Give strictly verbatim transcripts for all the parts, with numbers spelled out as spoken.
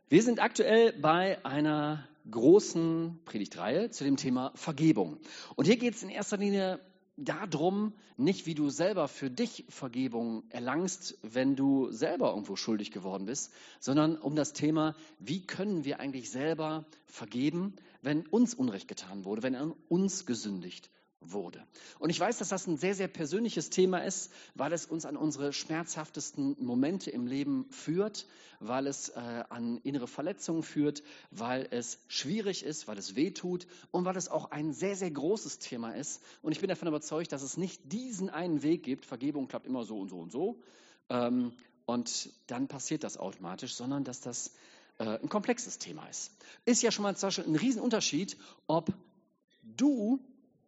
Wir sind aktuell bei einer großen Predigtreihe zu dem Thema Vergebung. Und hier geht es in erster Linie darum, nicht wie du selber für dich Vergebung erlangst, wenn du selber irgendwo schuldig geworden bist, sondern um das Thema, wie können wir eigentlich selber vergeben, wenn uns Unrecht getan wurde, wenn an uns gesündigt wurde. Und ich weiß, dass das ein sehr, sehr persönliches Thema ist, weil es uns an unsere schmerzhaftesten Momente im Leben führt, weil es äh, an innere Verletzungen führt, weil es schwierig ist, weil es weh tut und weil es auch ein sehr, sehr großes Thema ist. Und ich bin davon überzeugt, dass es nicht diesen einen Weg gibt, Vergebung klappt immer so und so und so, ähm, und dann passiert das automatisch, sondern dass das äh, ein komplexes Thema ist. Ist ja schon mal zum Beispiel ein Riesenunterschied, ob du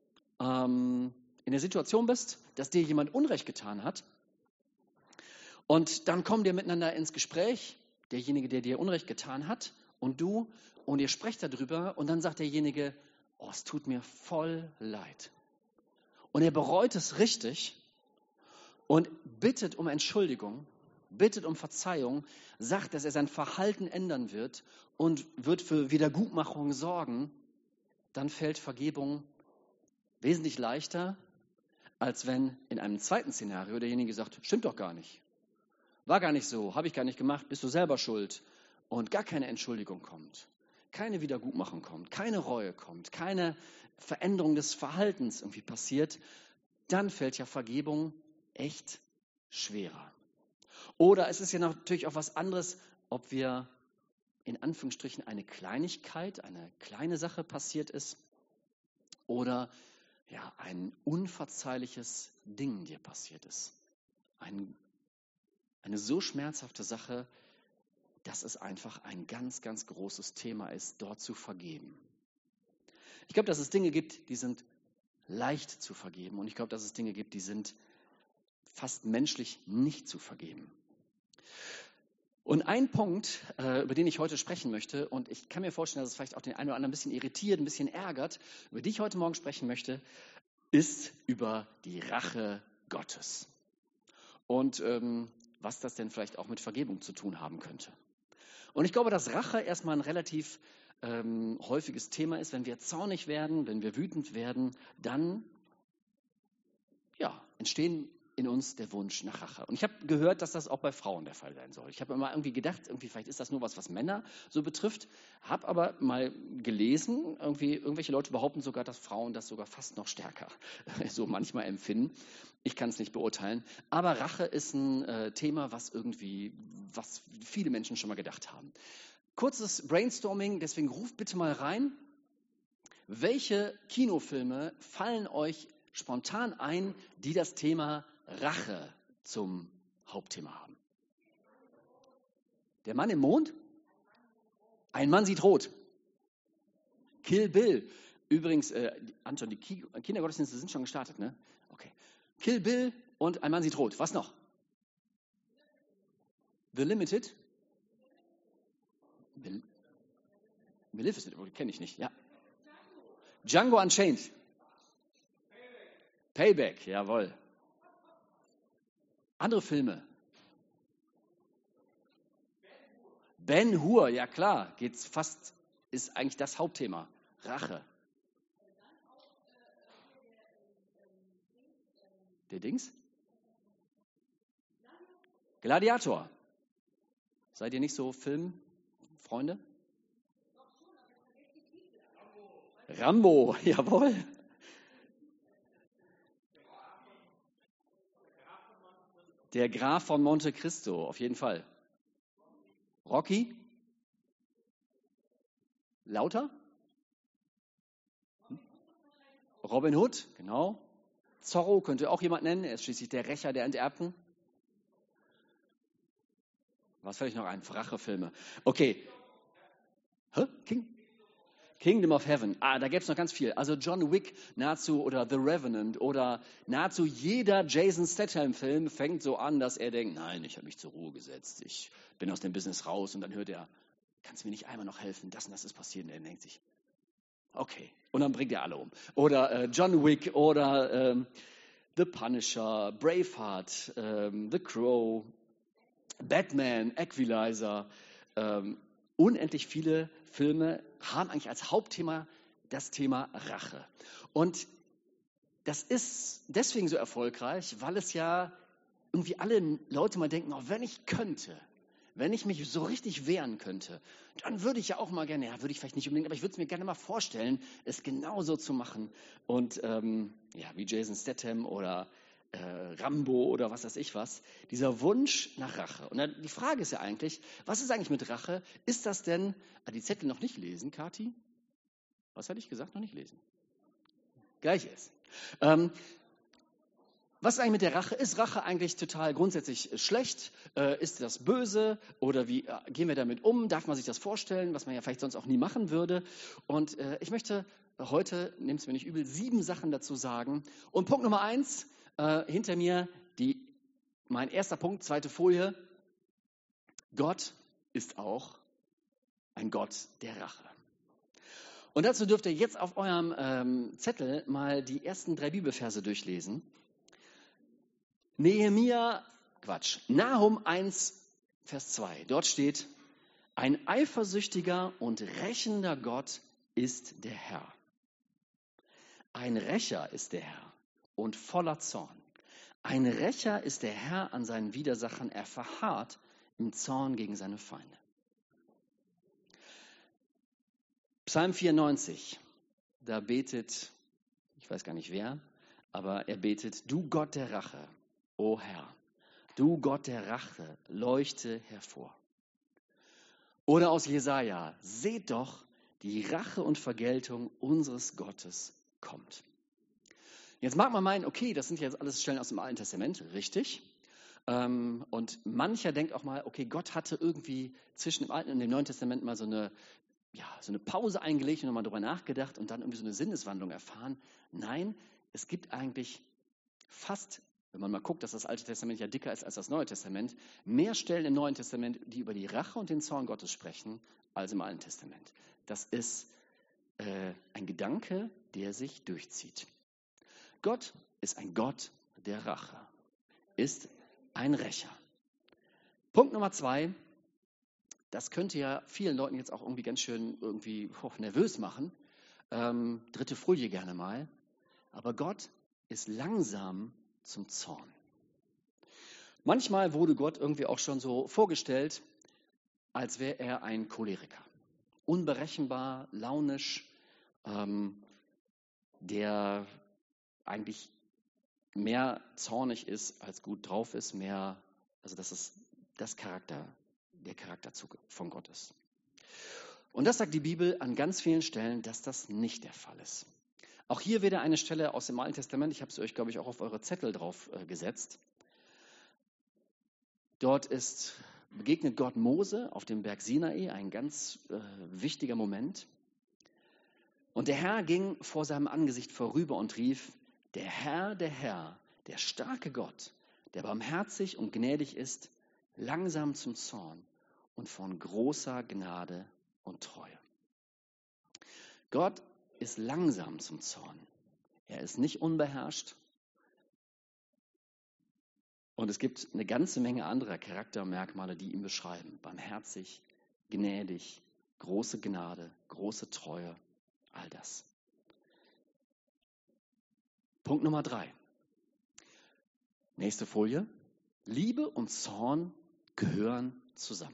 in der Situation bist, dass dir jemand Unrecht getan hat und dann kommen wir miteinander ins Gespräch, derjenige, der dir Unrecht getan hat und du, und ihr sprecht darüber und dann sagt derjenige, oh, es tut mir voll leid. Und er bereut es richtig und bittet um Entschuldigung, bittet um Verzeihung, sagt, dass er sein Verhalten ändern wird und wird für Wiedergutmachung sorgen, dann fällt Vergebung wesentlich leichter, als wenn in einem zweiten Szenario derjenige sagt, stimmt doch gar nicht, war gar nicht so, habe ich gar nicht gemacht, bist du selber schuld und gar keine Entschuldigung kommt, keine Wiedergutmachung kommt, keine Reue kommt, keine Veränderung des Verhaltens irgendwie passiert, dann fällt ja Vergebung echt schwerer. Oder es ist ja natürlich auch was anderes, ob wir in Anführungsstrichen eine Kleinigkeit, eine kleine Sache passiert ist oder ja, ein unverzeihliches Ding dir passiert ist. Ein, eine so schmerzhafte Sache, dass es einfach ein ganz, ganz großes Thema ist, dort zu vergeben. Ich glaube, dass es Dinge gibt, die sind leicht zu vergeben. Und ich glaube, dass es Dinge gibt, die sind fast menschlich nicht zu vergeben. Und ein Punkt, über den ich heute sprechen möchte, und ich kann mir vorstellen, dass es vielleicht auch den einen oder anderen ein bisschen irritiert, ein bisschen ärgert, über die ich heute Morgen sprechen möchte, ist über die Rache Gottes. Und ähm, was das denn vielleicht auch mit Vergebung zu tun haben könnte. Und ich glaube, dass Rache erstmal ein relativ ähm, häufiges Thema ist. Wenn wir zornig werden, wenn wir wütend werden, dann ja, entstehen in uns der Wunsch nach Rache. Und ich habe gehört, dass das auch bei Frauen der Fall sein soll. Ich habe immer irgendwie gedacht, irgendwie vielleicht ist das nur was, was Männer so betrifft, habe aber mal gelesen, irgendwie irgendwelche Leute behaupten sogar, dass Frauen das sogar fast noch stärker so manchmal empfinden. Ich kann es nicht beurteilen, aber Rache ist ein äh, Thema, was irgendwie, was viele Menschen schon mal gedacht haben. Kurzes Brainstorming, deswegen ruft bitte mal rein. Welche Kinofilme fallen euch spontan ein, die das Thema Rache zum Hauptthema haben? Der Mann im Mond? Ein Mann sieht rot. Kill Bill. Übrigens, äh, Anton, die Ki- Kindergottesdienste sind schon gestartet, ne? Okay. Kill Bill und Ein Mann sieht rot. Was noch? The Limited? Mel- Maleficent, kenne ich nicht, ja. Django Unchained. Payback, jawohl. Andere Filme. Ben Hur, ja klar, geht's fast, ist eigentlich das Hauptthema. Rache. Der Dings? Gladiator. Seid ihr nicht so Filmfreunde? Rambo, jawohl. Der Graf von Monte Cristo, auf jeden Fall. Rocky? Lauter? Robin Hood, genau. Zorro könnte auch jemand nennen, er ist schließlich der Rächer der Enterbten. Was fällt noch ein? Rachefilme. Okay. Hä? King? Kingdom of Heaven. Ah, da gäbe es noch ganz viel. Also John Wick nahezu oder The Revenant oder nahezu jeder Jason Statham-Film fängt so an, dass er denkt, nein, ich habe mich zur Ruhe gesetzt, ich bin aus dem Business raus und dann hört er, kannst du mir nicht einmal noch helfen, das und das ist passiert und er denkt sich, okay, und dann bringt er alle um. Oder äh, John Wick oder ähm, The Punisher, Braveheart, ähm, The Crow, Batman, Equalizer, ähm, unendlich viele Filme haben eigentlich als Hauptthema das Thema Rache. Und das ist deswegen so erfolgreich, weil es ja irgendwie alle Leute mal denken, oh, wenn ich könnte, wenn ich mich so richtig wehren könnte, dann würde ich ja auch mal gerne, ja, würde ich vielleicht nicht unbedingt, aber ich würde es mir gerne mal vorstellen, es genauso zu machen. Und ähm, ja, wie Jason Statham oder äh, Rambo oder was weiß ich was, dieser Wunsch nach Rache. Und dann, die Frage ist ja eigentlich, was ist eigentlich mit Rache? Ist das denn, ah, die Zettel noch nicht lesen, Kathi? Was hatte ich gesagt? Noch nicht lesen. Gleiches. Ähm, Was ist eigentlich mit der Rache? Ist Rache eigentlich total grundsätzlich schlecht? Äh, ist das böse? Oder wie äh, gehen wir damit um? Darf man sich das vorstellen, was man ja vielleicht sonst auch nie machen würde? Und äh, ich möchte heute, nehmt es mir nicht übel, sieben Sachen dazu sagen. Und Punkt Nummer eins, äh, hinter mir, die, mein erster Punkt, zweite Folie. Gott ist auch ein Gott der Rache. Und dazu dürft ihr jetzt auf eurem ähm, Zettel mal die ersten drei Bibelverse durchlesen. Nehemia, Quatsch, Nahum eins, Vers zwei. Dort steht, ein eifersüchtiger und rächender Gott ist der Herr. Ein Rächer ist der Herr und voller Zorn. Ein Rächer ist der Herr an seinen Widersachern. Er verharrt im Zorn gegen seine Feinde. Psalm vierundneunzig, da betet, ich weiß gar nicht wer, aber er betet, du Gott der Rache, o Herr, du Gott der Rache, leuchte hervor. Oder aus Jesaja, seht doch, die Rache und Vergeltung unseres Gottes kommt. Jetzt mag man meinen, okay, das sind jetzt alles Stellen aus dem Alten Testament, richtig. Ähm, und mancher denkt auch mal, okay, Gott hatte irgendwie zwischen dem Alten und dem Neuen Testament mal so eine, ja, so eine Pause eingelegt und nochmal drüber nachgedacht und dann irgendwie so eine Sinneswandlung erfahren. Nein, es gibt eigentlich fast, wenn man mal guckt, dass das Alte Testament ja dicker ist als das Neue Testament, mehr Stellen im Neuen Testament, die über die Rache und den Zorn Gottes sprechen, als im Alten Testament. Das ist äh, ein Gedanke, der sich durchzieht. Gott ist ein Gott der Rache, ist ein Rächer. Punkt Nummer zwei, das könnte ja vielen Leuten jetzt auch irgendwie ganz schön irgendwie oh, nervös machen. Ähm, dritte Folie gerne mal. Aber Gott ist langsam zum Zorn. Manchmal wurde Gott irgendwie auch schon so vorgestellt, als wäre er ein Choleriker. Unberechenbar, launisch, ähm, der eigentlich mehr zornig ist, als gut drauf ist, mehr, also das ist das Charakter, der Charakterzug von Gott ist. Und das sagt die Bibel an ganz vielen Stellen, dass das nicht der Fall ist. Auch hier wieder eine Stelle aus dem Alten Testament, ich habe es euch, glaube ich, auch auf eure Zettel drauf äh, gesetzt. Dort ist, begegnet Gott Mose auf dem Berg Sinai, ein ganz äh, wichtiger Moment. Und der Herr ging vor seinem Angesicht vorüber und rief, der Herr, der Herr, der starke Gott, der barmherzig und gnädig ist, langsam zum Zorn und von großer Gnade und Treue. Gott ist langsam zum Zorn. Er ist nicht unbeherrscht. Und es gibt eine ganze Menge anderer Charaktermerkmale, die ihn beschreiben. Barmherzig, gnädig, große Gnade, große Treue, all das. Punkt Nummer drei. Nächste Folie. Liebe und Zorn gehören zusammen.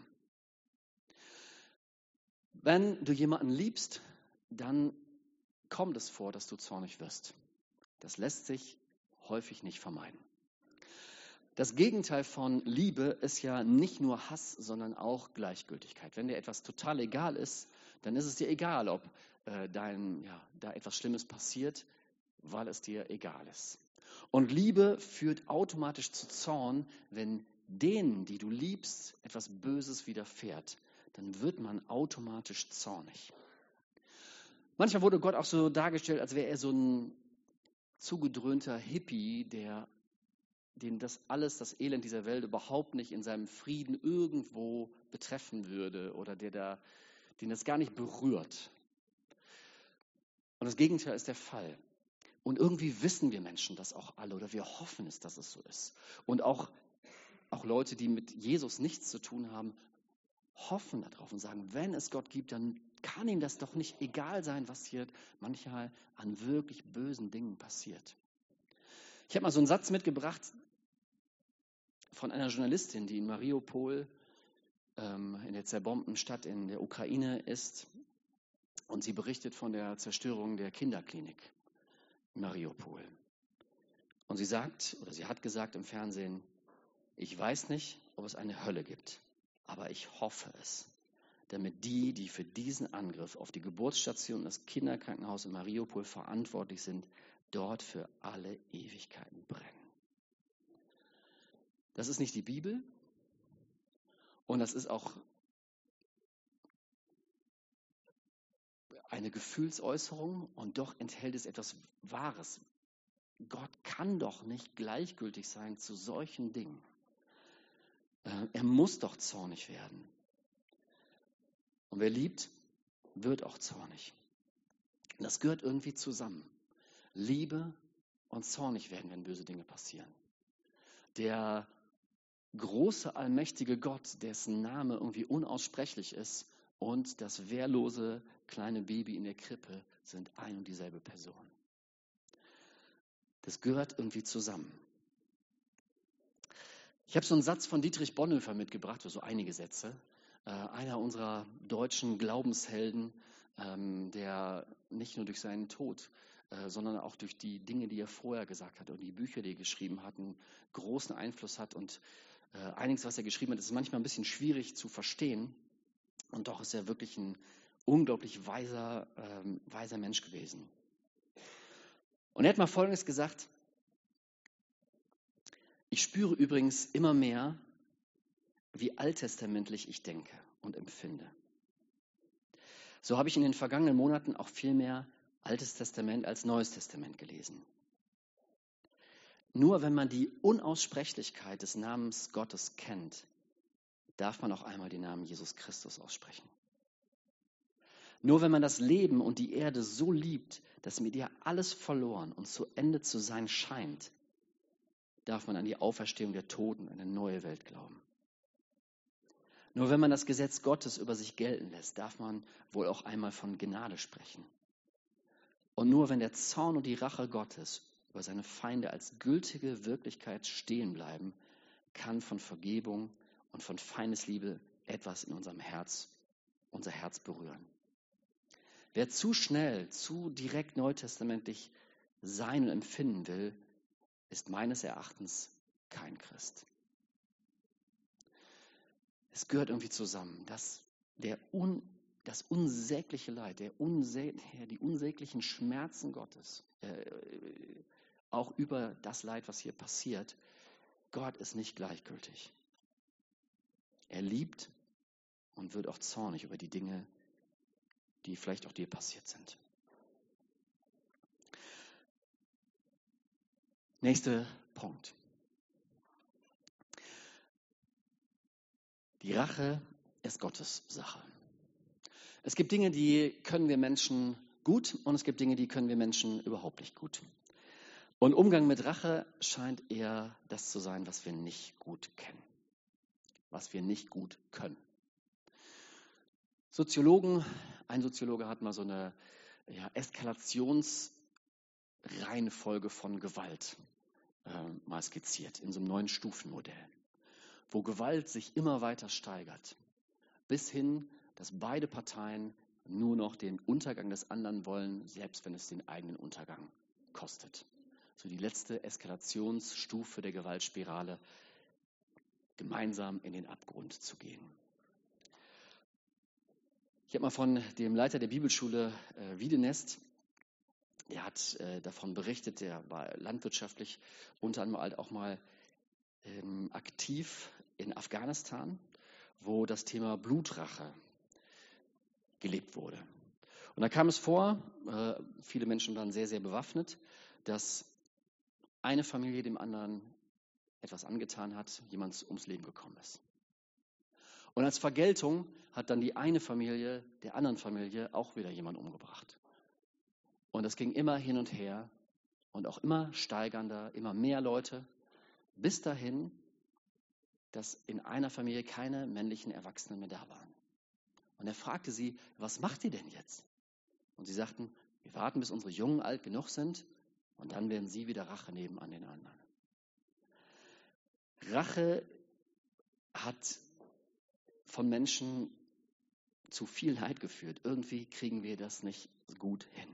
Wenn du jemanden liebst, dann kommt es vor, dass du zornig wirst. Das lässt sich häufig nicht vermeiden. Das Gegenteil von Liebe ist ja nicht nur Hass, sondern auch Gleichgültigkeit. Wenn dir etwas total egal ist, dann ist es dir egal, ob äh, dein, ja, da etwas Schlimmes passiert, weil es dir egal ist. Und Liebe führt automatisch zu Zorn, wenn denen, die du liebst, etwas Böses widerfährt. Dann wird man automatisch zornig. Manchmal wurde Gott auch so dargestellt, als wäre er so ein zugedröhnter Hippie, der, den das alles, das Elend dieser Welt überhaupt nicht in seinem Frieden irgendwo betreffen würde oder der da, den das gar nicht berührt. Und das Gegenteil ist der Fall. Und irgendwie wissen wir Menschen das auch alle oder wir hoffen es, dass es so ist. Und auch, auch Leute, die mit Jesus nichts zu tun haben, hoffen darauf und sagen, wenn es Gott gibt, dann kann ihm das doch nicht egal sein, was hier manchmal an wirklich bösen Dingen passiert. Ich habe mal so einen Satz mitgebracht von einer Journalistin, die in Mariupol, ähm, in der zerbombten Stadt in der Ukraine ist. Und sie berichtet von der Zerstörung der Kinderklinik in Mariupol. Und sie sagt, oder sie hat gesagt im Fernsehen, ich weiß nicht, ob es eine Hölle gibt, aber ich hoffe es, damit die, die für diesen Angriff auf die Geburtsstation und das Kinderkrankenhaus in Mariupol verantwortlich sind, dort für alle Ewigkeiten brennen. Das ist nicht die Bibel und das ist auch eine Gefühlsäußerung und doch enthält es etwas Wahres. Gott kann doch nicht gleichgültig sein zu solchen Dingen. Er muss doch zornig werden. Und wer liebt, wird auch zornig. Und das gehört irgendwie zusammen. Liebe und zornig werden, wenn böse Dinge passieren. Der große, allmächtige Gott, dessen Name irgendwie unaussprechlich ist, und das wehrlose kleine Baby in der Krippe sind ein und dieselbe Person. Das gehört irgendwie zusammen. Ich habe so einen Satz von Dietrich Bonhoeffer mitgebracht, so einige Sätze. Äh, einer unserer deutschen Glaubenshelden, ähm, der nicht nur durch seinen Tod, äh, sondern auch durch die Dinge, die er vorher gesagt hat und die Bücher, die er geschrieben hat, einen großen Einfluss hat. Und äh, einiges, was er geschrieben hat, ist manchmal ein bisschen schwierig zu verstehen. Und doch ist er wirklich ein unglaublich weiser, ähm, weiser Mensch gewesen. Und er hat mal Folgendes gesagt: Ich spüre übrigens immer mehr, wie alttestamentlich ich denke und empfinde. So habe ich in den vergangenen Monaten auch viel mehr Altes Testament als Neues Testament gelesen. Nur wenn man die Unaussprechlichkeit des Namens Gottes kennt, darf man auch einmal den Namen Jesus Christus aussprechen. Nur wenn man das Leben und die Erde so liebt, dass mit ihr alles verloren und zu Ende zu sein scheint, darf man an die Auferstehung der Toten, eine neue Welt glauben. Nur wenn man das Gesetz Gottes über sich gelten lässt, darf man wohl auch einmal von Gnade sprechen. Und nur wenn der Zorn und die Rache Gottes über seine Feinde als gültige Wirklichkeit stehen bleiben, kann von Vergebung und von Feindesliebe etwas in unserem Herz, unser Herz berühren. Wer zu schnell, zu direkt neutestamentlich sein und empfinden will, ist meines Erachtens kein Christ. Es gehört irgendwie zusammen, dass der un, das unsägliche Leid, der unsä, die unsäglichen Schmerzen Gottes, äh, auch über das Leid, was hier passiert, Gott ist nicht gleichgültig. Er liebt und wird auch zornig über die Dinge, die vielleicht auch dir passiert sind. Nächster Punkt. Die Rache ist Gottes Sache. Es gibt Dinge, die können wir Menschen gut und es gibt Dinge, die können wir Menschen überhaupt nicht gut. Und Umgang mit Rache scheint eher das zu sein, was wir nicht gut kennen, was wir nicht gut können. Soziologen, ein Soziologe hat mal so eine ja, Eskalationsreihenfolge von Gewalt äh, mal skizziert in so einem neuen Stufenmodell, wo Gewalt sich immer weiter steigert, bis hin, dass beide Parteien nur noch den Untergang des anderen wollen, selbst wenn es den eigenen Untergang kostet. So die letzte Eskalationsstufe der Gewaltspirale, gemeinsam in den Abgrund zu gehen. Ich habe mal von dem Leiter der Bibelschule äh, Wiedenest, der hat äh, davon berichtet, der war landwirtschaftlich unter anderem halt auch mal ähm, aktiv in Afghanistan, wo das Thema Blutrache gelebt wurde. Und da kam es vor, äh, viele Menschen waren sehr, sehr bewaffnet, dass eine Familie dem anderen etwas angetan hat, jemand ums Leben gekommen ist. Und als Vergeltung hat dann die eine Familie der anderen Familie auch wieder jemanden umgebracht. Und das ging immer hin und her und auch immer steigernder, immer mehr Leute, bis dahin, dass in einer Familie keine männlichen Erwachsenen mehr da waren. Und er fragte sie, was macht ihr denn jetzt? Und sie sagten, wir warten, bis unsere Jungen alt genug sind und dann werden sie wieder Rache nehmen an den anderen. Rache hat von Menschen zu viel Leid geführt. Irgendwie kriegen wir das nicht gut hin.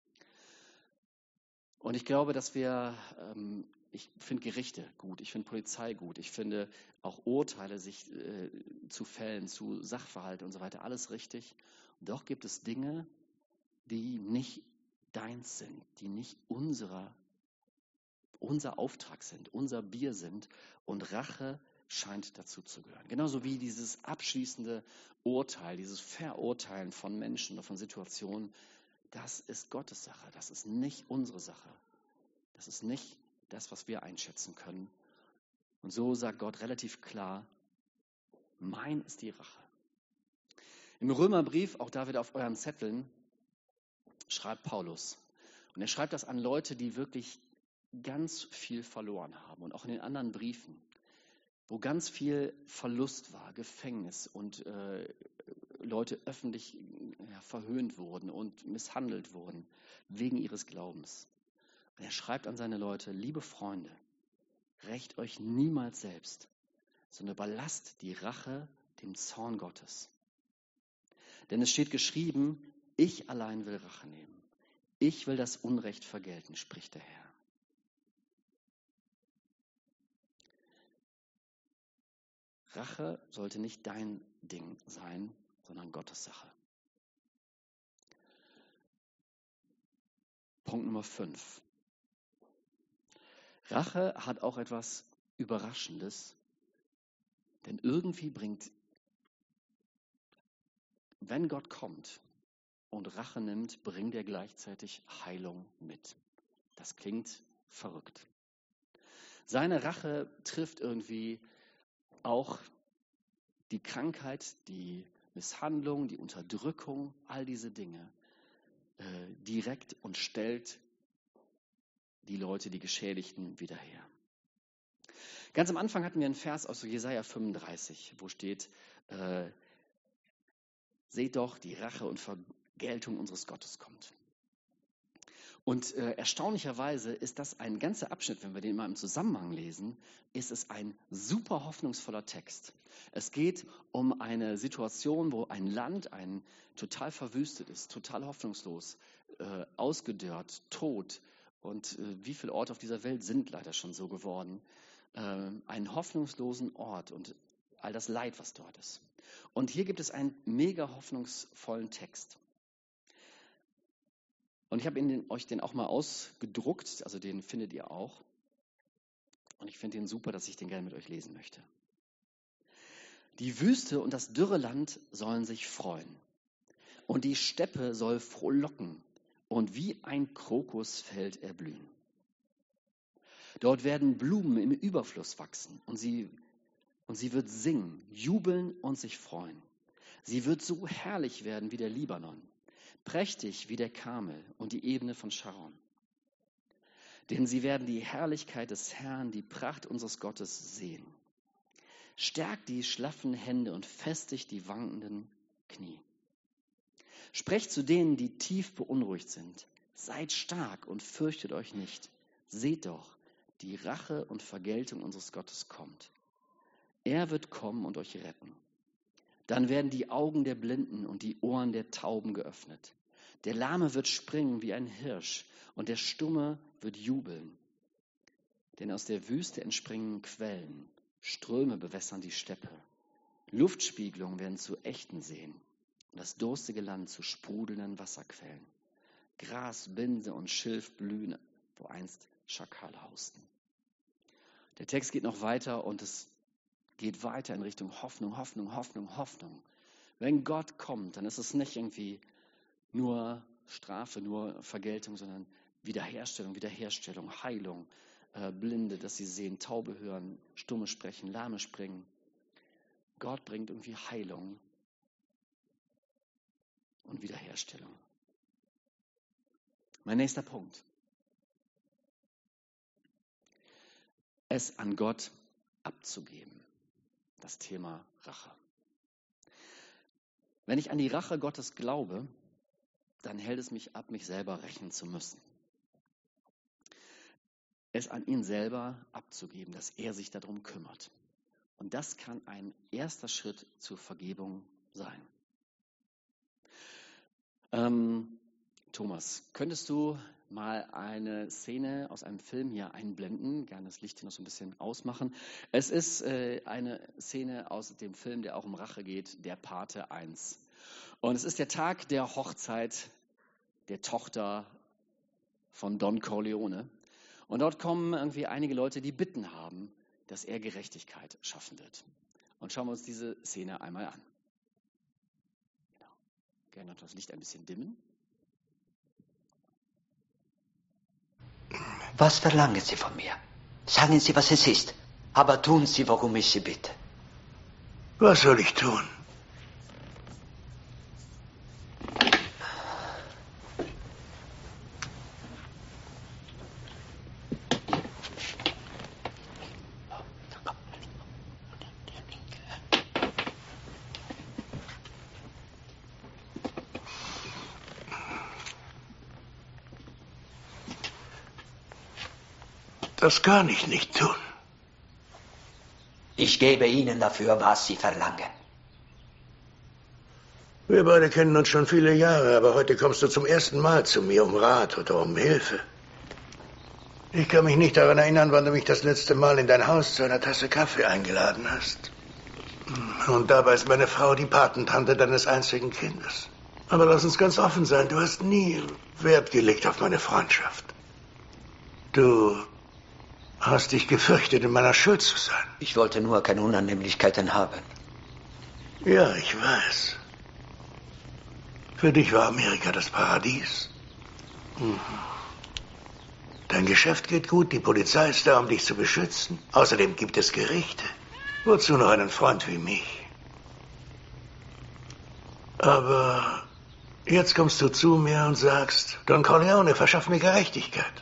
Und ich glaube, dass wir, ähm, ich finde Gerichte gut, ich finde Polizei gut, ich finde auch Urteile sich äh, zu Fällen, zu Sachverhalten und so weiter, alles richtig. Und doch gibt es Dinge, die nicht deins sind, die nicht unserer, unser Auftrag sind, unser Bier sind. Und Rache scheint dazu zu gehören. Genauso wie dieses abschließende Urteil, dieses Verurteilen von Menschen oder von Situationen, das ist Gottes Sache, das ist nicht unsere Sache. Das ist nicht das, was wir einschätzen können. Und so sagt Gott relativ klar, mein ist die Rache. Im Römerbrief, auch da wieder auf euren Zetteln, schreibt Paulus. Und er schreibt das an Leute, die wirklich ganz viel verloren haben. Und auch in den anderen Briefen, wo ganz viel Verlust war, Gefängnis und äh, Leute öffentlich ja, verhöhnt wurden und misshandelt wurden wegen ihres Glaubens. Und er schreibt an seine Leute, liebe Freunde, rächt euch niemals selbst, sondern überlasst die Rache dem Zorn Gottes. Denn es steht geschrieben, ich allein will Rache nehmen. Ich will das Unrecht vergelten, spricht der Herr. Rache sollte nicht dein Ding sein, sondern Gottes Sache. Punkt Nummer fünf. Rache hat auch etwas Überraschendes, denn irgendwie bringt, wenn Gott kommt und Rache nimmt, bringt er gleichzeitig Heilung mit. Das klingt verrückt. Seine Rache trifft irgendwie auch die Krankheit, die Misshandlung, die Unterdrückung, all diese Dinge äh, direkt und stellt die Leute, die Geschädigten, wieder her. Ganz am Anfang hatten wir einen Vers aus Jesaja fünfunddreißig, wo steht, äh, seht doch, die Rache und Vergeltung unseres Gottes kommt. Und äh, erstaunlicherweise ist das ein ganzer Abschnitt, wenn wir den mal im Zusammenhang lesen, ist es ein super hoffnungsvoller Text. Es geht um eine Situation, wo ein Land, ein total verwüstet ist, total hoffnungslos, äh, ausgedörrt, tot. Und äh, wie viele Orte auf dieser Welt sind leider schon so geworden? Äh, einen hoffnungslosen Ort und all das Leid, was dort ist. Und hier gibt es einen mega hoffnungsvollen Text. Und ich habe den, euch den auch mal ausgedruckt, also den findet ihr auch. Und ich finde den super, dass ich den gerne mit euch lesen möchte. Die Wüste und das dürre Land sollen sich freuen. Und die Steppe soll frohlocken und wie ein Krokusfeld erblühen. Dort werden Blumen im Überfluss wachsen und sie, und sie wird singen, jubeln und sich freuen. Sie wird so herrlich werden wie der Libanon, prächtig wie der Karmel und die Ebene von Scharon. Denn sie werden die Herrlichkeit des Herrn, die Pracht unseres Gottes sehen. Stärkt die schlaffen Hände und festigt die wankenden Knie. Sprecht zu denen, die tief beunruhigt sind. Seid stark und fürchtet euch nicht. Seht doch, die Rache und Vergeltung unseres Gottes kommt. Er wird kommen und euch retten. Dann werden die Augen der Blinden und die Ohren der Tauben geöffnet. Der Lahme wird springen wie ein Hirsch und der Stumme wird jubeln. Denn aus der Wüste entspringen Quellen, Ströme bewässern die Steppe. Luftspiegelungen werden zu echten Seen und das durstige Land zu sprudelnden Wasserquellen. Gras, Binde und Schilf blühen, wo einst Schakale hausten. Der Text geht noch weiter und es geht weiter in Richtung Hoffnung, Hoffnung, Hoffnung, Hoffnung. Wenn Gott kommt, dann ist es nicht irgendwie nur Strafe, nur Vergeltung, sondern Wiederherstellung, Wiederherstellung, Heilung, äh, Blinde, dass sie sehen, Taube hören, Stumme sprechen, Lahme springen. Gott bringt irgendwie Heilung und Wiederherstellung. Mein nächster Punkt. Es an Gott abzugeben. das Thema Rache. Wenn ich an die Rache Gottes glaube, dann hält es mich ab, mich selber rächen zu müssen. Es an ihn selber abzugeben, dass er sich darum kümmert. Und das kann ein erster Schritt zur Vergebung sein. Ähm, Thomas, könntest du mal eine Szene aus einem Film hier einblenden? Gerne das Licht hier noch so ein bisschen ausmachen. Es ist äh, eine Szene aus dem Film, der auch um Rache geht, der Pate eins. Und es ist der Tag der Hochzeit der Tochter von Don Corleone. Und dort kommen irgendwie einige Leute, die Bitten haben, dass er Gerechtigkeit schaffen wird. Und schauen wir uns diese Szene einmal an. Genau. Gerne noch das Licht ein bisschen dimmen. Was verlangen Sie von mir? Sagen Sie, was es ist. Aber tun Sie, worum ich Sie bitte. Was soll ich tun? Das kann ich nicht tun. Ich gebe Ihnen dafür, was Sie verlangen. Wir beide kennen uns schon viele Jahre, aber heute kommst du zum ersten Mal zu mir um Rat oder um Hilfe. Ich kann mich nicht daran erinnern, wann du mich das letzte Mal in dein Haus zu einer Tasse Kaffee eingeladen hast. Und dabei ist meine Frau die Patentante deines einzigen Kindes. Aber lass uns ganz offen sein, du hast nie Wert gelegt auf meine Freundschaft. Du hast dich gefürchtet, in meiner Schuld zu sein. Ich wollte nur keine Unannehmlichkeiten haben. Ja, ich weiß. Für dich war Amerika das Paradies. Mhm. Dein Geschäft geht gut, die Polizei ist da, um dich zu beschützen. Außerdem gibt es Gerichte. Wozu noch einen Freund wie mich? Aber jetzt kommst du zu mir und sagst, Don Corleone, verschaff mir Gerechtigkeit.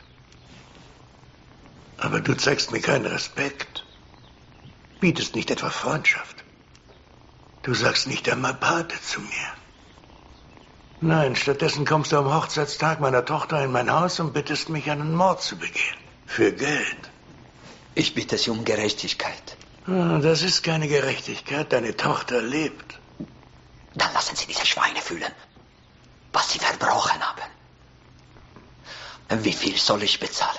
Aber du zeigst mir keinen Respekt. Bietest nicht etwa Freundschaft. Du sagst nicht einmal Pate zu mir. Nein, stattdessen kommst du am Hochzeitstag meiner Tochter in mein Haus und bittest mich, einen Mord zu begehen. Für Geld. Ich bitte Sie um Gerechtigkeit. Ah, das ist keine Gerechtigkeit. Deine Tochter lebt. Dann lassen Sie diese Schweine fühlen, was sie verbrochen haben. Wie viel soll ich bezahlen?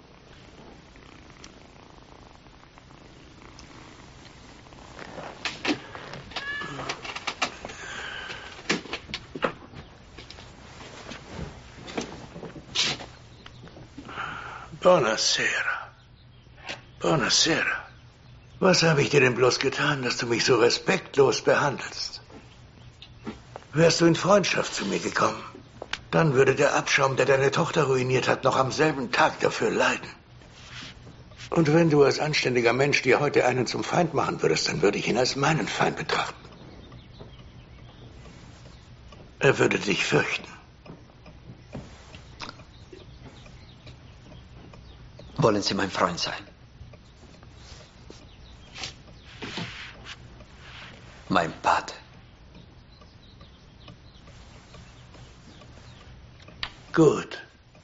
Buonasera. Buonasera. Was habe ich dir denn bloß getan, dass du mich so respektlos behandelst? Wärst du in Freundschaft zu mir gekommen, dann würde der Abschaum, der deine Tochter ruiniert hat, noch am selben Tag dafür leiden. Und wenn du als anständiger Mensch dir heute einen zum Feind machen würdest, dann würde ich ihn als meinen Feind betrachten. Er würde dich fürchten. Wollen Sie mein Freund sein? Mein Pate. Gut.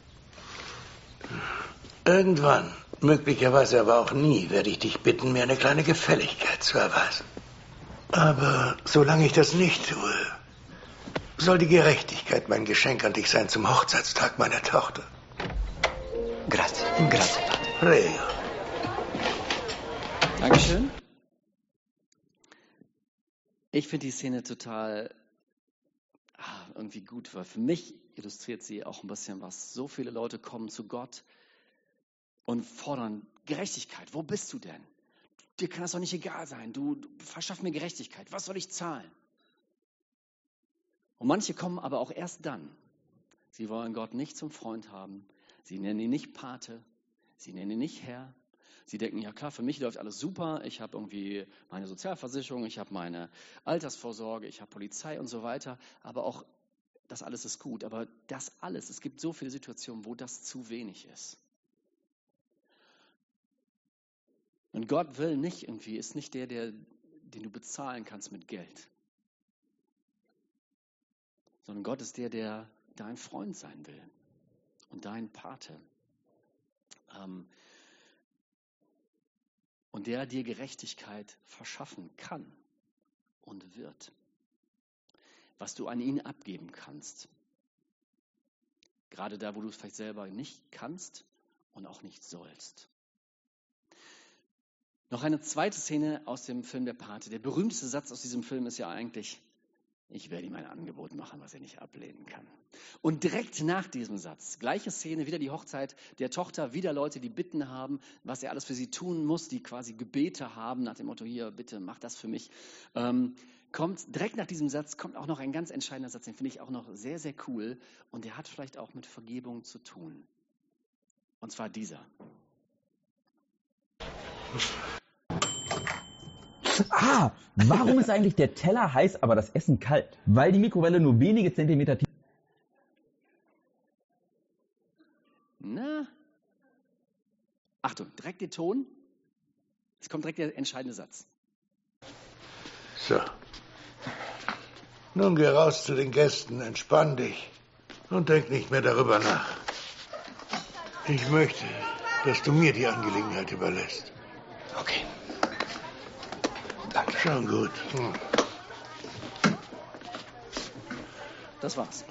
Irgendwann, möglicherweise aber auch nie, werde ich dich bitten, mir eine kleine Gefälligkeit zu erweisen. Aber solange ich das nicht tue, soll die Gerechtigkeit mein Geschenk an dich sein zum Hochzeitstag meiner Tochter. Grazie, grazie, Pate. Prego. Dankeschön. Ich finde die Szene total ah, irgendwie gut, weil für mich illustriert sie auch ein bisschen was. So viele Leute kommen zu Gott und fordern Gerechtigkeit. Wo bist du denn? Dir kann das doch nicht egal sein. Du, du verschaff mir Gerechtigkeit. Was soll ich zahlen? Und manche kommen aber auch erst dann. Sie wollen Gott nicht zum Freund haben. Sie nennen ihn nicht Pate. Sie nennen ihn nicht Herr. Sie denken, ja klar, für mich läuft alles super. Ich habe irgendwie meine Sozialversicherung, ich habe meine Altersvorsorge, ich habe Polizei und so weiter. Aber auch das alles ist gut. Aber das alles, es gibt so viele Situationen, wo das zu wenig ist. Und Gott will nicht irgendwie, ist nicht der, der den du bezahlen kannst mit Geld. Sondern Gott ist der, der dein Freund sein will und dein Pate. Ähm, und der dir Gerechtigkeit verschaffen kann und wird. Was du an ihn abgeben kannst. Gerade da, wo du es vielleicht selber nicht kannst und auch nicht sollst. Noch eine zweite Szene aus dem Film Der Pate. Der berühmteste Satz aus diesem Film ist ja eigentlich: Ich werde ihm ein Angebot machen, was er nicht ablehnen kann. Und direkt nach diesem Satz, gleiche Szene, wieder die Hochzeit der Tochter, wieder Leute, die Bitten haben, was er alles für sie tun muss, die quasi Gebete haben, nach dem Motto, hier, bitte, mach das für mich. Ähm, kommt, direkt nach diesem Satz kommt auch noch ein ganz entscheidender Satz, den finde ich auch noch sehr, sehr cool. Und der hat vielleicht auch mit Vergebung zu tun. Und zwar dieser. Ah, warum ist eigentlich der Teller heiß, aber das Essen kalt? Weil die Mikrowelle nur wenige Zentimeter tief... Na? Achtung, direkt der Ton. Es kommt direkt der entscheidende Satz. So. Nun geh raus zu den Gästen, entspann dich und denk nicht mehr darüber nach. Ich möchte, dass du mir die Angelegenheit überlässt. Okay. Danke. Schon gut. Hm. Das war's.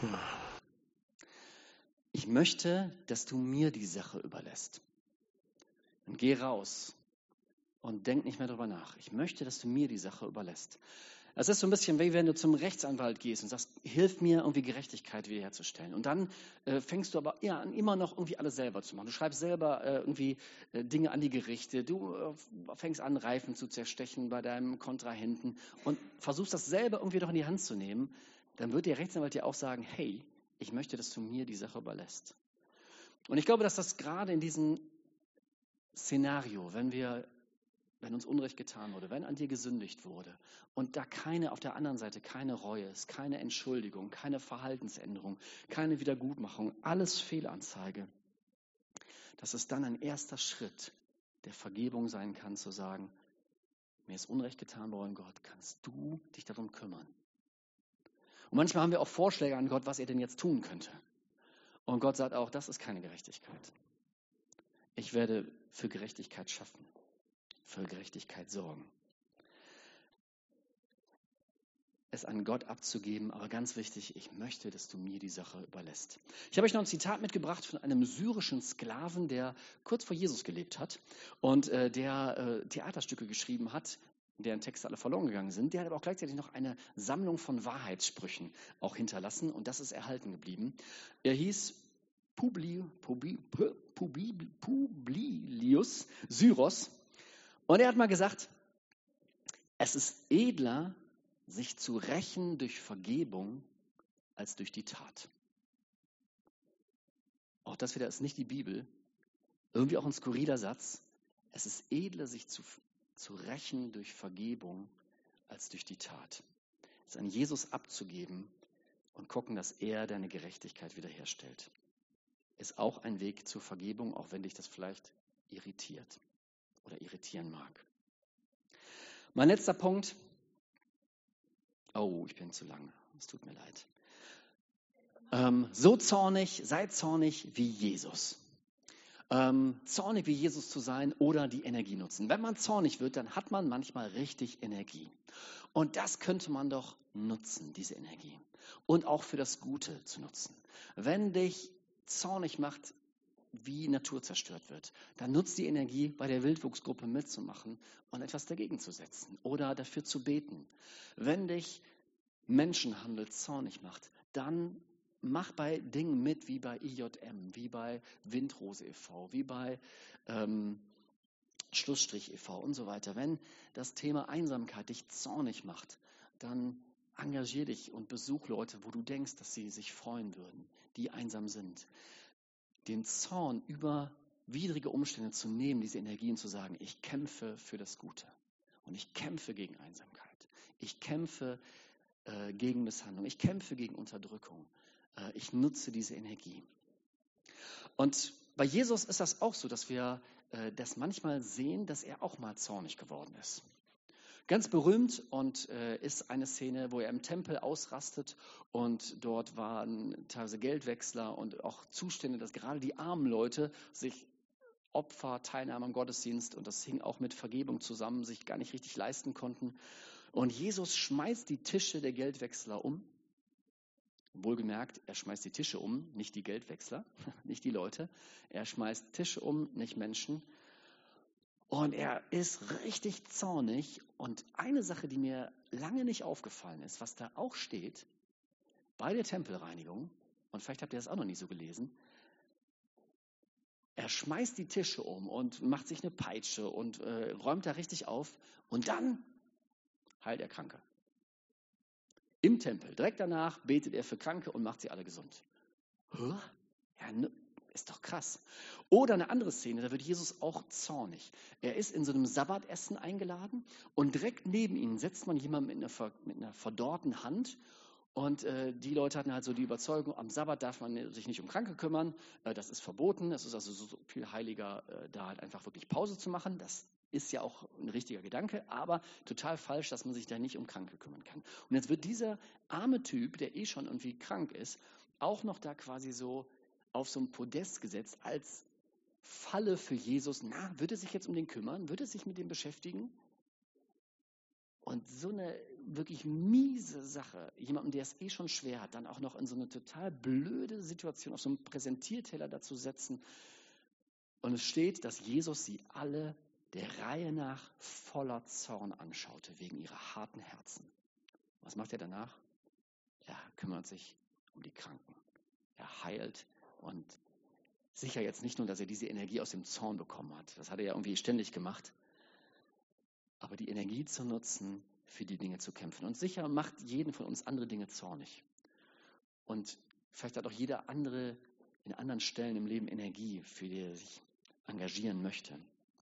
Ich möchte, dass du mir die Sache überlässt. Und geh raus und denk nicht mehr darüber nach. Ich möchte, dass du mir die Sache überlässt. Es ist so ein bisschen wie wenn du zum Rechtsanwalt gehst und sagst, hilf mir irgendwie Gerechtigkeit wiederherzustellen. Und dann äh, fängst du aber eher an, immer noch irgendwie alles selber zu machen. Du schreibst selber äh, irgendwie äh, Dinge an die Gerichte. Du äh, fängst an, Reifen zu zerstechen bei deinem Kontrahenten und versuchst das selber irgendwie doch in die Hand zu nehmen. Dann wird der Rechtsanwalt dir auch sagen, hey, ich möchte, dass du mir die Sache überlässt. Und ich glaube, dass das gerade in diesem Szenario, wenn wir wenn uns Unrecht getan wurde, wenn an dir gesündigt wurde und da keine, auf der anderen Seite keine Reue ist, keine Entschuldigung, keine Verhaltensänderung, keine Wiedergutmachung, alles Fehlanzeige, dass es dann ein erster Schritt der Vergebung sein kann, zu sagen, mir ist Unrecht getan worden, Gott, kannst du dich darum kümmern? Und manchmal haben wir auch Vorschläge an Gott, was er denn jetzt tun könnte. Und Gott sagt auch, das ist keine Gerechtigkeit. Ich werde für Gerechtigkeit schaffen. Für Gerechtigkeit sorgen. Es an Gott abzugeben, aber ganz wichtig, ich möchte, dass du mir die Sache überlässt. Ich habe euch noch ein Zitat mitgebracht von einem syrischen Sklaven, der kurz vor Jesus gelebt hat und äh, der äh, Theaterstücke geschrieben hat, deren Texte alle verloren gegangen sind. Der hat aber auch gleichzeitig noch eine Sammlung von Wahrheitssprüchen auch hinterlassen und das ist erhalten geblieben. Er hieß Publi, Publi, Publi, Publilius Syros. Und er hat mal gesagt, es ist edler, sich zu rächen durch Vergebung, als durch die Tat. Auch das wieder ist nicht die Bibel. Irgendwie auch ein skurriler Satz. Es ist edler, sich zu, zu rächen durch Vergebung, als durch die Tat. Es an Jesus abzugeben und gucken, dass er deine Gerechtigkeit wiederherstellt. Ist auch ein Weg zur Vergebung, auch wenn dich das vielleicht irritiert. Oder irritieren mag. Mein letzter Punkt. Oh, ich bin zu lang. Es tut mir leid. Ähm, so zornig, sei zornig wie Jesus. Ähm, zornig wie Jesus zu sein oder die Energie nutzen. Wenn man zornig wird, dann hat man manchmal richtig Energie. Und das könnte man doch nutzen, diese Energie. Und auch für das Gute zu nutzen. Wenn dich zornig macht, wie Natur zerstört wird, dann nutzt die Energie, bei der Wildwuchsgruppe mitzumachen und etwas dagegen zu setzen oder dafür zu beten. Wenn dich Menschenhandel zornig macht, dann mach bei Dingen mit, wie bei I J M, wie bei Windrose e V, wie bei ähm, Schlussstrich e V und so weiter. Wenn das Thema Einsamkeit dich zornig macht, dann engagier dich und besuch Leute, wo du denkst, dass sie sich freuen würden, die einsam sind. Den Zorn über widrige Umstände zu nehmen, diese Energien zu sagen, ich kämpfe für das Gute und ich kämpfe gegen Einsamkeit, ich kämpfe äh, gegen Misshandlung, ich kämpfe gegen Unterdrückung, äh, ich nutze diese Energie. Und bei Jesus ist das auch so, dass wir äh, das manchmal sehen, dass er auch mal zornig geworden ist. Ganz berühmt und äh, ist eine Szene, wo er im Tempel ausrastet und dort waren teilweise Geldwechsler und auch Zustände, dass gerade die armen Leute sich Opfer, Teilnahme am Gottesdienst, und das hing auch mit Vergebung zusammen, sich gar nicht richtig leisten konnten. Und Jesus schmeißt die Tische der Geldwechsler um. Wohlgemerkt, er schmeißt die Tische um, nicht die Geldwechsler, nicht die Leute. Er schmeißt Tische um, nicht Menschen. Und er ist richtig zornig. Und eine Sache, die mir lange nicht aufgefallen ist, was da auch steht, bei der Tempelreinigung, und vielleicht habt ihr das auch noch nie so gelesen, er schmeißt die Tische um und macht sich eine Peitsche und äh, räumt da richtig auf. Und dann heilt er Kranke. Im Tempel. Direkt danach betet er für Kranke und macht sie alle gesund. Hä? Ja, ne, ist doch krass. Oder eine andere Szene, da wird Jesus auch zornig. Er ist in so einem Sabbatessen eingeladen und direkt neben ihm setzt man jemanden mit einer, ver, mit einer verdorrten Hand. Und äh, die Leute hatten halt so die Überzeugung, am Sabbat darf man sich nicht um Kranke kümmern. Äh, das ist verboten. Es ist also so, so viel heiliger, äh, da halt einfach wirklich Pause zu machen. Das ist ja auch ein richtiger Gedanke, aber total falsch, dass man sich da nicht um Kranke kümmern kann. Und jetzt wird dieser arme Typ, der eh schon irgendwie krank ist, auch noch da quasi so auf so ein Podest gesetzt als Falle für Jesus. Na, wird er sich jetzt um den kümmern? Wird er sich mit dem beschäftigen? Und so eine wirklich miese Sache, jemandem, der es eh schon schwer hat, dann auch noch in so eine total blöde Situation auf so einen Präsentierteller dazu setzen. Und es steht, dass Jesus sie alle der Reihe nach voller Zorn anschaute, wegen ihrer harten Herzen. Was macht er danach? Er kümmert sich um die Kranken. Er heilt und sicher jetzt nicht nur, dass er diese Energie aus dem Zorn bekommen hat. Das hat er ja irgendwie ständig gemacht. Aber die Energie zu nutzen, für die Dinge zu kämpfen. Und sicher macht jeden von uns andere Dinge zornig. Und vielleicht hat auch jeder andere in anderen Stellen im Leben Energie, für die er sich engagieren möchte.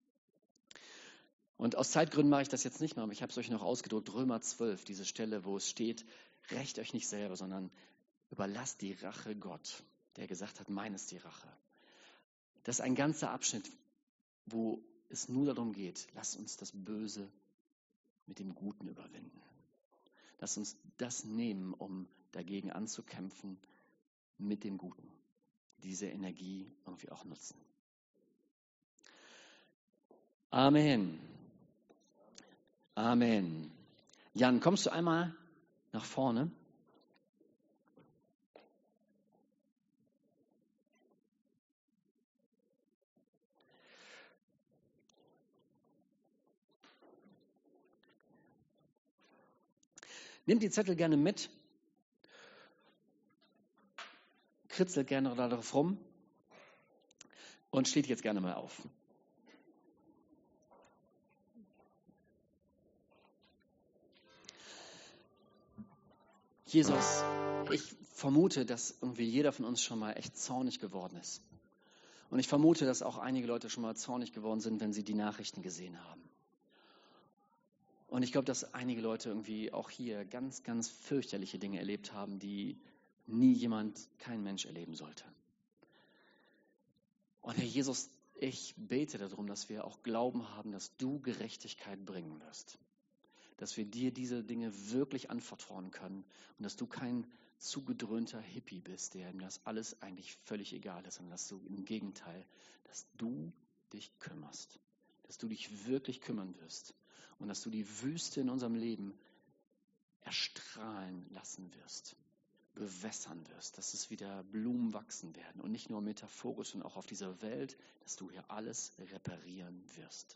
Und aus Zeitgründen mache ich das jetzt nicht mehr, aber ich habe es euch noch ausgedruckt, Römer zwölf, diese Stelle, wo es steht, rächt euch nicht selber, sondern überlasst die Rache Gott, der gesagt hat, mein ist die Rache. Das ist ein ganzer Abschnitt, wo es nur darum geht, lasst uns das Böse mit dem Guten überwinden. Lasst uns das nehmen, um dagegen anzukämpfen, mit dem Guten. Diese Energie irgendwie auch nutzen. Amen. Amen. Jan, kommst du einmal nach vorne? Nehmt die Zettel gerne mit, kritzelt gerne darauf rum und steht jetzt gerne mal auf. Jesus, ich vermute, dass irgendwie jeder von uns schon mal echt zornig geworden ist. Und ich vermute, dass auch einige Leute schon mal zornig geworden sind, wenn sie die Nachrichten gesehen haben. Und ich glaube, dass einige Leute irgendwie auch hier ganz, ganz fürchterliche Dinge erlebt haben, die nie jemand, kein Mensch erleben sollte. Und Herr Jesus, ich bete darum, dass wir auch Glauben haben, dass du Gerechtigkeit bringen wirst. Dass wir dir diese Dinge wirklich anvertrauen können und dass du kein zugedröhnter Hippie bist, der ihm das alles eigentlich völlig egal ist, sondern dass du im Gegenteil, dass du dich kümmerst, dass du dich wirklich kümmern wirst. Und dass du die Wüste in unserem Leben erstrahlen lassen wirst, bewässern wirst, dass es wieder Blumen wachsen werden und nicht nur metaphorisch, sondern auch auf dieser Welt, dass du hier alles reparieren wirst.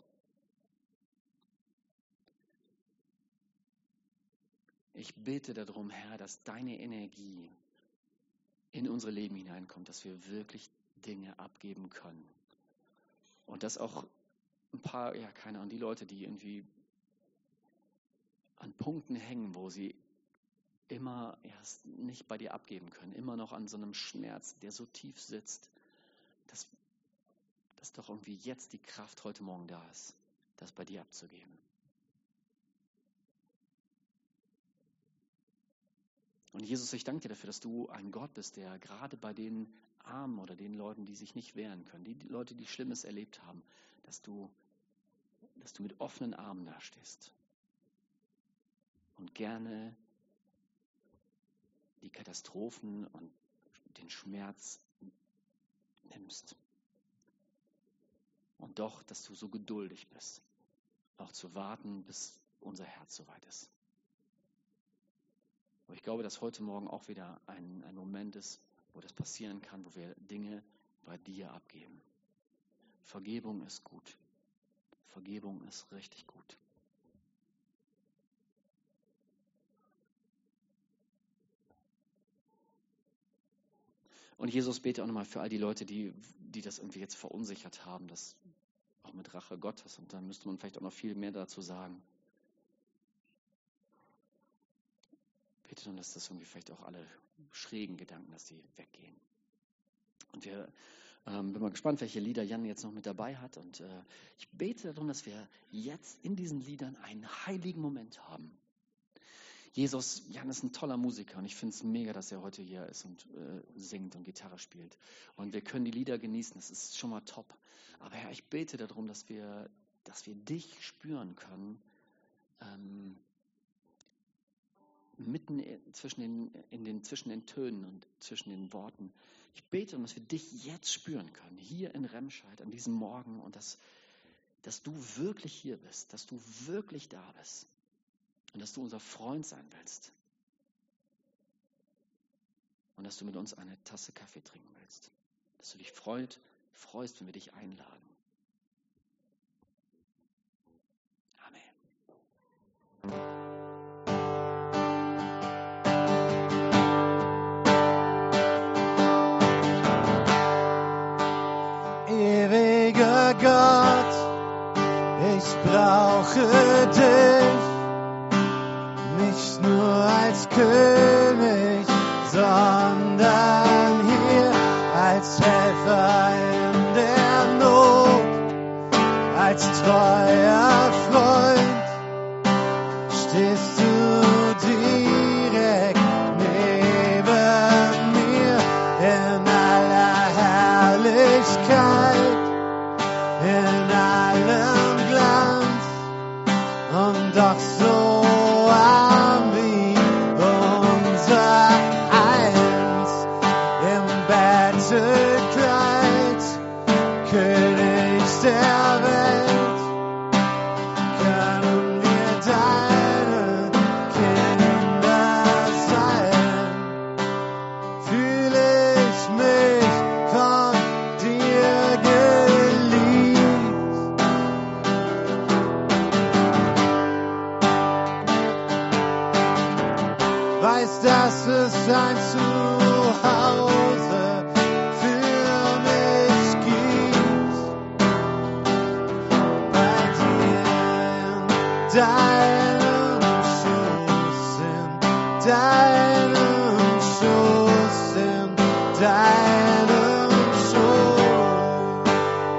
Ich bete darum, Herr, dass deine Energie in unsere Leben hineinkommt, dass wir wirklich Dinge abgeben können. Und dass auch ein paar, ja, keine Ahnung, die Leute, die irgendwie an Punkten hängen, wo sie immer erst nicht bei dir abgeben können, immer noch an so einem Schmerz, der so tief sitzt, dass, dass doch irgendwie jetzt die Kraft heute Morgen da ist, das bei dir abzugeben. Und Jesus, ich danke dir dafür, dass du ein Gott bist, der gerade bei den Armen oder den Leuten, die sich nicht wehren können, die Leute, die Schlimmes erlebt haben, dass du, dass du mit offenen Armen dastehst. und gerne die Katastrophen und den Schmerz nimmst. Und doch, dass du so geduldig bist, auch zu warten, bis unser Herz soweit ist. Aber ich glaube, dass heute Morgen auch wieder ein, ein Moment ist, wo das passieren kann, wo wir Dinge bei dir abgeben. Vergebung ist gut. Vergebung ist richtig gut. Und Jesus, bete auch nochmal für all die Leute, die, die das irgendwie jetzt verunsichert haben, das auch mit Rache Gottes. Und dann müsste man vielleicht auch noch viel mehr dazu sagen. Bete darum, dass das irgendwie vielleicht auch alle schrägen Gedanken, dass die weggehen. Und wir ähm, bin mal gespannt, welche Lieder Jan jetzt noch mit dabei hat. Und äh, ich bete darum, dass wir jetzt in diesen Liedern einen heiligen Moment haben. Jesus, Jan ist ein toller Musiker und ich finde es mega, dass er heute hier ist und äh, singt und Gitarre spielt. Und wir können die Lieder genießen, das ist schon mal top. Aber Herr, ich bete darum, dass wir, dass wir dich spüren können, ähm, mitten zwischen den, in den, zwischen den Tönen und zwischen den Worten. Ich bete darum, dass wir dich jetzt spüren können, hier in Remscheid an diesem Morgen und dass, dass du wirklich hier bist, dass du wirklich da bist. Und dass du unser Freund sein willst. Und dass du mit uns eine Tasse Kaffee trinken willst. Dass du dich freut, freust, wenn wir dich einladen. Amen. Ewiger Gott, ich brauche dich. Nicht nur als König, sondern hier als Helfer in der Not, als treuer Freund, stehst du direkt neben mir in aller Herrlichkeit, in allem Glanz und doch so arm wie unser Eins im Bettelkleid, König der Welt, können wir deine Kinder sein, fühle ich mich von dir geliebt. Weiß, dass es ein Zuhause für mich gibt. Bei dir in deinem Schoß, in deinem Schoß, in deinem Schoß,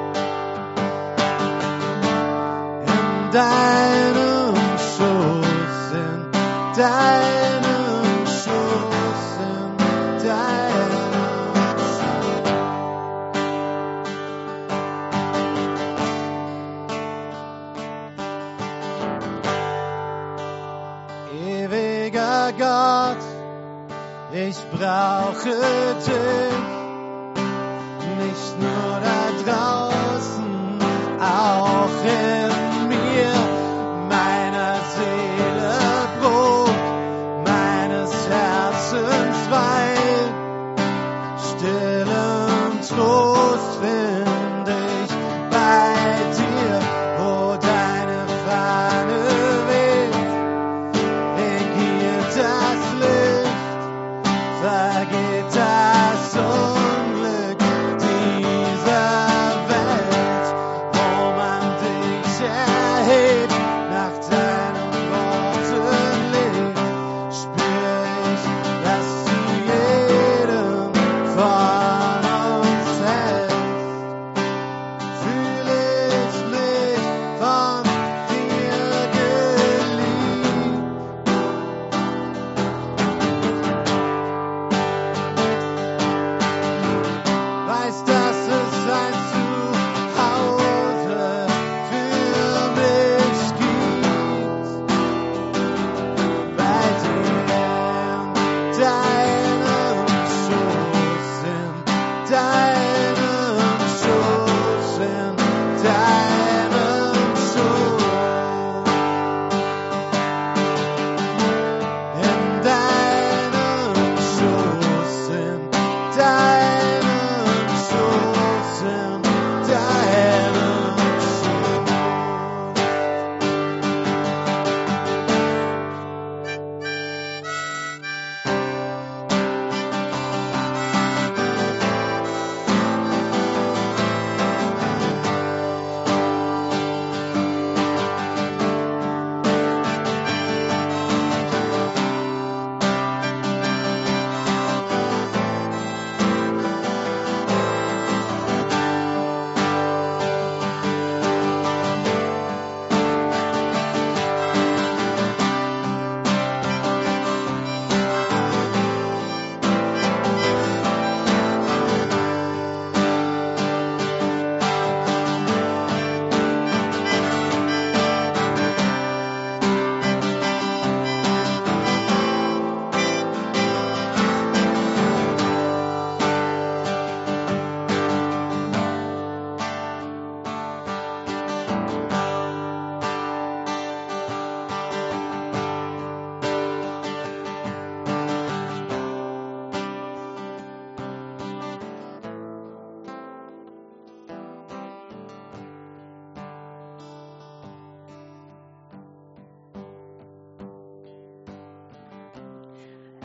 in deinem Schoß, in deinem Ewiger Gott, ich brauche dich, nicht nur da draußen, auch in mir, meiner Seele Brot, meines Herzens Wein, stillen Trost find ich bei dir, wo deine Fahne weht. Das Licht vergeht das Unglück dieser Welt, wo man dich erhebt, nach deinem Worten lebt, spür ich, dass du jedem von uns hältst, fühle ich mich von dir geliebt.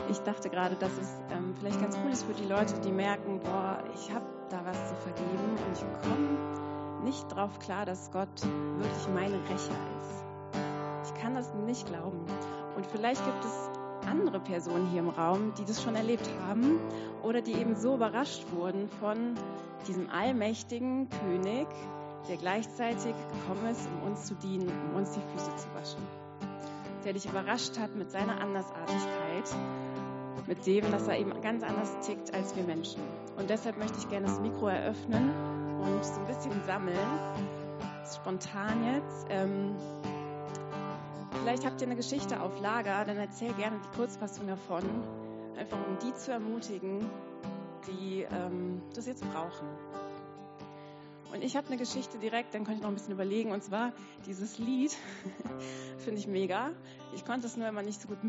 ich dachte gerade, dass es ähm, vielleicht ganz cool ist für die Leute, die merken, boah, ich habe da was zu vergeben und ich komme nicht drauf klar, dass Gott wirklich mein Rächer ist. Ich kann das nicht glauben. Und vielleicht gibt es andere Personen hier im Raum, die das schon erlebt haben oder die eben so überrascht wurden von diesem allmächtigen König, der gleichzeitig gekommen ist, um uns zu dienen, um uns die Füße zu waschen. Der dich überrascht hat mit seiner Andersartigkeit, mit dem, dass er eben ganz anders tickt als wir Menschen. Und deshalb möchte ich gerne das Mikro eröffnen und so ein bisschen sammeln, spontan jetzt. Ähm, vielleicht habt ihr eine Geschichte auf Lager, dann erzähl gerne die Kurzfassung davon, einfach um die zu ermutigen, die ähm, das jetzt brauchen. Und ich habe eine Geschichte direkt, dann konnte ich noch ein bisschen überlegen. Und zwar dieses Lied, finde ich mega. Ich konnte es nur immer nicht so gut